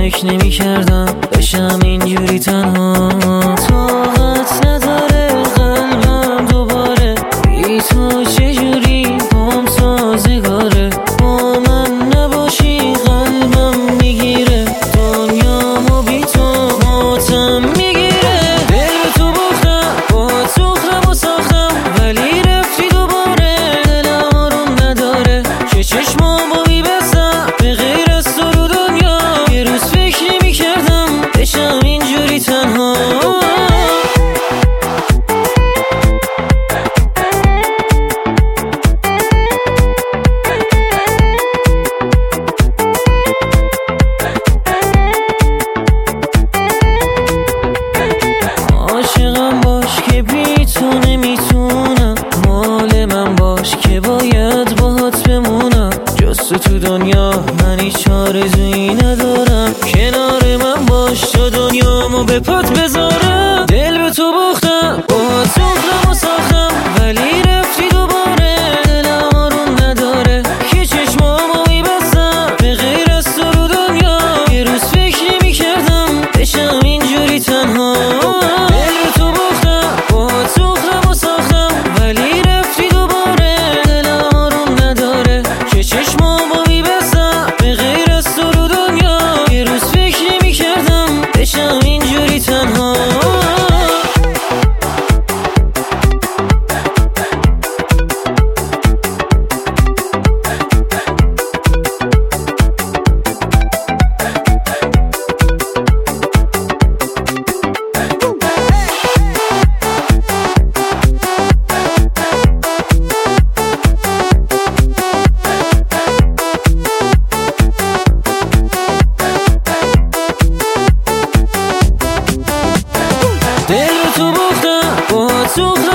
فکر نمی کردم بشم اینجوری تنها. طاقت نداره قلبم دوباره بی تو چجوری بام سازگاره. با من نباشی قلبم میگیره دنیامو بی تو ماتم میگیره. دل به تو باختم با سوختم و ساختم ولی رفتی دوباره دلم آروم نداره. چه چشمامو میبستم به غیر از تو رو دنیا. یه روز فکر نمی کردم بشم اینجوری تنها. عاشقم باش که بی تو نمیتونم، مال من باش که باید باهات بمونم. جز تو دنیا من هیچ آرزویی ندارم، کنار من باش تا دنیامو به پات بذارم. دل به تو باختم با سوختم و ساختم ولی رفتی دوباره دلم آروم نداره. که چشمامو میبستم به غیر از تو رو دنیا. یه روز فکر نمی کردم بشم اینجوری تنها. دل به تو باختم با سوختم و ساختم ولی رفتی دوباره دلم آروم نداره. که چشمامو میبستم به غیر از تو رو دنیا. یه روز فکر نمی کردم بشم اینجوری تنها. دل به تو باختم با سوختم